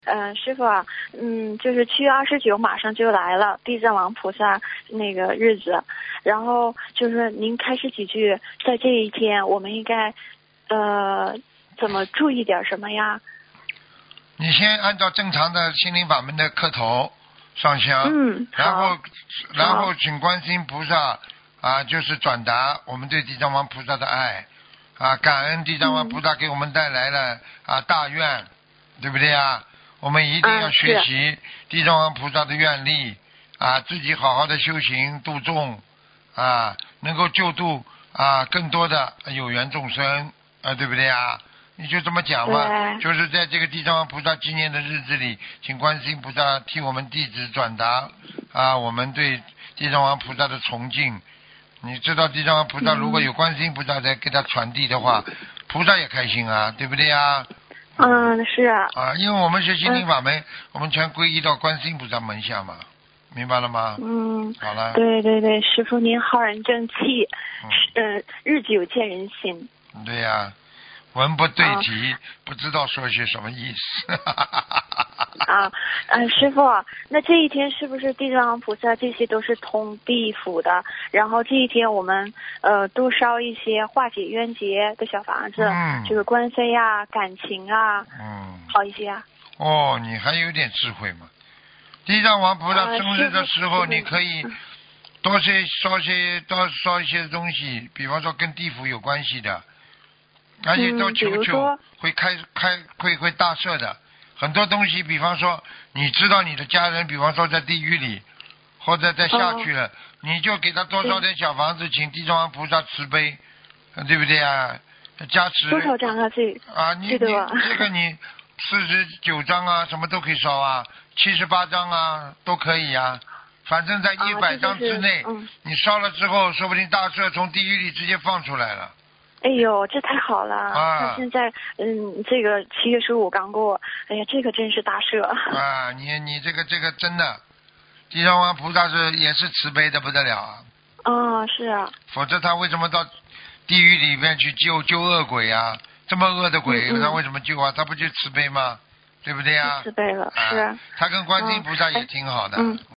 师傅啊，就是7月29马上就来了，地藏王菩萨那个日子，然后就是您开示几句，在这一天我们应该怎么注意点什么呀？ 你先按照正常的心灵法门的磕头上香，然后请观世音菩萨啊，就是转达我们对地藏王菩萨的爱啊，感恩地藏王菩萨给我们带来了大愿，对不对啊？我们一定要学习地藏王菩萨的愿力啊，自己好好的修行度众啊，能够救度更多的有缘众生啊，对不对啊？你就这么讲嘛，就是在这个地藏王菩萨纪念的日子里，请观世音菩萨替我们弟子转达我们对地藏王菩萨的崇敬。你知道地藏王菩萨如果有观世音菩萨在给他传递的话，菩萨也开心啊，对不对啊？ 是啊。 因为我们学心灵法门，我们全归依到观世音菩萨门下嘛，明白了吗？好了。 对对对，师父您浩然正气，日久见人心。 对呀。文不对题，不知道说些什么意思。 师父，那这一天是不是地藏王菩萨这些都是通地府的？然后这一天我们多烧一些化解冤结的小房子，就是官非啊、感情啊，好一些啊。 你还有点智慧嘛？地藏王菩萨生日的时候，你可以多烧一些东西，比方说跟地府有关系的。而且都求会会大赦的很多东西，比方说你知道你的家人，比方说在地狱里或者在下去了，你就给他多烧点小房子，请地藏王菩萨慈悲，对不对啊？加持多少张啊？ 你这个你49张啊，什么都可以烧啊，78张啊都可以啊，反正在100张之内，你烧了之后，说不定大赦从地狱里直接放出来了。 哎呦，这太好了！那现在，这个7月15刚过，哎呀，这个真是大赦。 你这个真的，地藏王菩萨也是慈悲的不得了啊。 是啊。否则他为什么到地狱里面去救恶鬼啊？这么恶的鬼，他为什么救啊？他不就慈悲吗？对不对啊？ 慈悲了，是。 他跟观世音菩萨也挺好的。